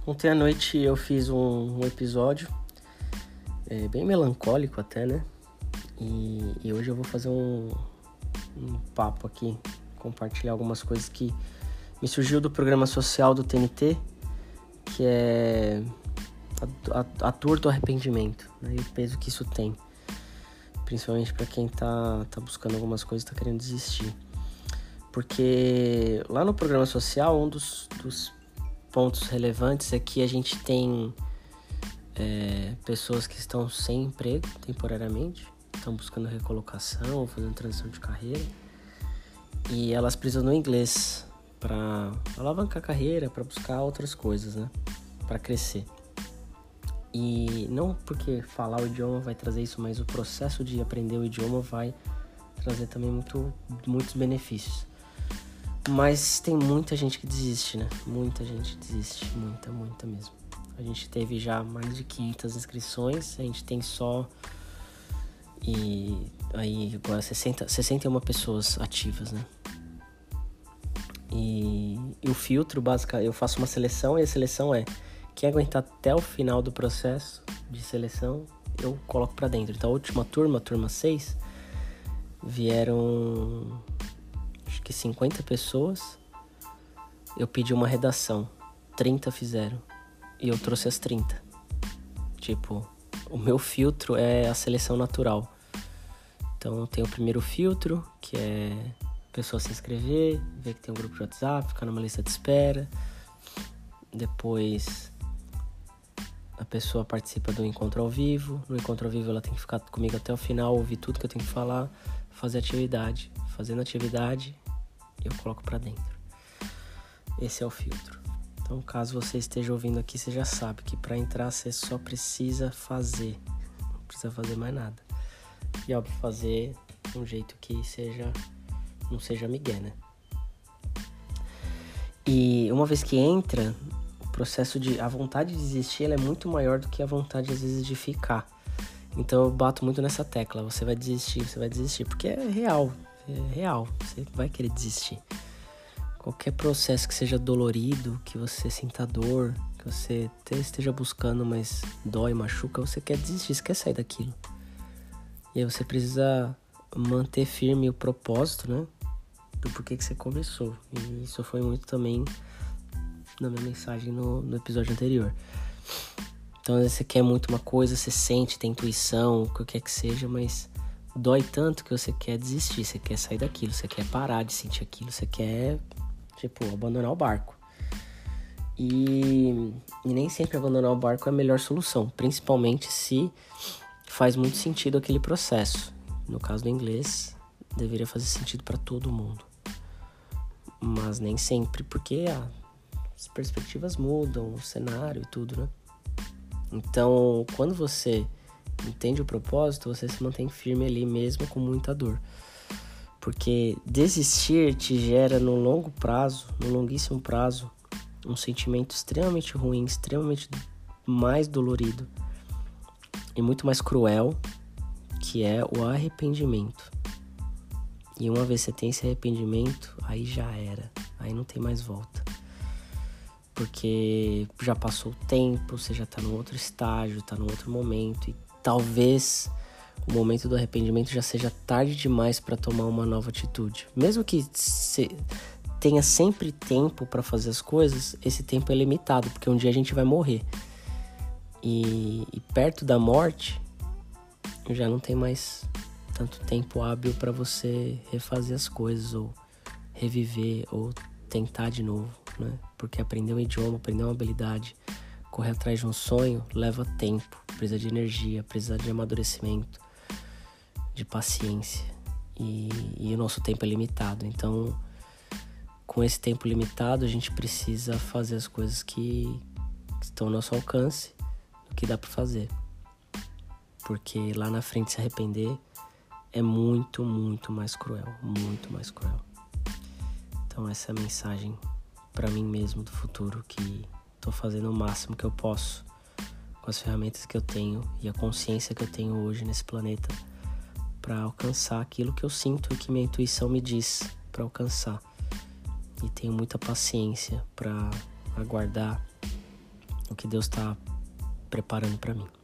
Ontem à noite eu fiz um episódio bem melancólico até, né? E hoje eu vou fazer um papo aqui, compartilhar algumas coisas que me surgiu do programa social do TNT, que é a dor do arrependimento, né? E o peso que isso tem, principalmente para quem tá buscando algumas coisas e tá querendo desistir. Porque lá no programa social, um dos pontos relevantes é que a gente tem pessoas que estão sem emprego temporariamente, estão buscando recolocação, fazendo transição de carreira, e elas precisam do inglês para alavancar a carreira, para buscar outras coisas, né? Para crescer. E não porque falar o idioma vai trazer isso, mas o processo de aprender o idioma vai trazer também muitos benefícios. Mas tem muita gente que desiste, né? Muita gente desiste, muita mesmo. A gente teve já mais de 500 inscrições, a gente tem só agora 61 pessoas ativas, né? E o filtro básico, eu faço uma seleção e a seleção é quem aguentar até o final do processo de seleção, eu coloco pra dentro. Então a última turma 6, vieram acho que 50 pessoas, eu pedi uma redação, 30 fizeram, e eu trouxe as 30. Tipo, o meu filtro é a seleção natural. Então tem o primeiro filtro, que é a pessoa se inscrever, ver que tem um grupo de WhatsApp, ficar numa lista de espera. Depois a pessoa participa do encontro ao vivo. No encontro ao vivo ela tem que ficar comigo até o final, ouvir tudo que eu tenho que falar, fazer atividade. Fazendo atividade, eu coloco pra dentro. Esse é o filtro. Então, caso você esteja ouvindo aqui, você já sabe que pra entrar você só precisa fazer. Não precisa fazer mais nada. E óbvio, fazer de um jeito que não seja migué, né? E uma vez que entra, o processo a vontade de desistir, ela é muito maior do que a vontade, às vezes, de ficar. Então eu bato muito nessa tecla. Você vai desistir, porque é real, você vai querer desistir. Qualquer processo que seja dolorido, que você sinta dor, que você até esteja buscando, mas dói, machuca, você quer desistir, você quer sair daquilo. E aí você precisa manter firme o propósito, né? Do porquê que você começou. E isso foi muito também na minha mensagem no episódio anterior. Então, às vezes você quer muito uma coisa, você sente, tem intuição, o que quer que seja, mas dói tanto que você quer desistir, você quer sair daquilo, você quer parar de sentir aquilo, você quer, abandonar o barco. E nem sempre abandonar o barco é a melhor solução, principalmente se faz muito sentido aquele processo. No caso do inglês, deveria fazer sentido para todo mundo. Mas nem sempre, porque as perspectivas mudam, o cenário e tudo, né? Então, quando você entende o propósito, você se mantém firme ali mesmo com muita dor. Porque desistir te gera no longuíssimo prazo, um sentimento extremamente ruim, extremamente mais dolorido e muito mais cruel, que é o arrependimento. E uma vez você tem esse arrependimento, aí já era, aí não tem mais volta. Porque já passou o tempo, você já tá num outro estágio, tá num outro momento, e talvez o momento do arrependimento já seja tarde demais para tomar uma nova atitude. Mesmo que você tenha sempre tempo para fazer as coisas, esse tempo é limitado, porque um dia a gente vai morrer. E perto da morte, já não tem mais tanto tempo hábil para você refazer as coisas, ou reviver, ou tentar de novo, né? Porque aprender um idioma, aprender uma habilidade, correr atrás de um sonho, leva tempo, precisa de energia, precisa de amadurecimento, de paciência, e o nosso tempo é limitado. Então, com esse tempo limitado, a gente precisa fazer as coisas que estão ao nosso alcance, o que dá para fazer, porque lá na frente se arrepender é muito mais cruel, muito mais cruel. Então essa é a mensagem para mim mesmo do futuro, que tô fazendo o máximo que eu posso com as ferramentas que eu tenho e a consciência que eu tenho hoje nesse planeta para alcançar aquilo que eu sinto e que minha intuição me diz para alcançar. E tenho muita paciência para aguardar o que Deus está preparando para mim.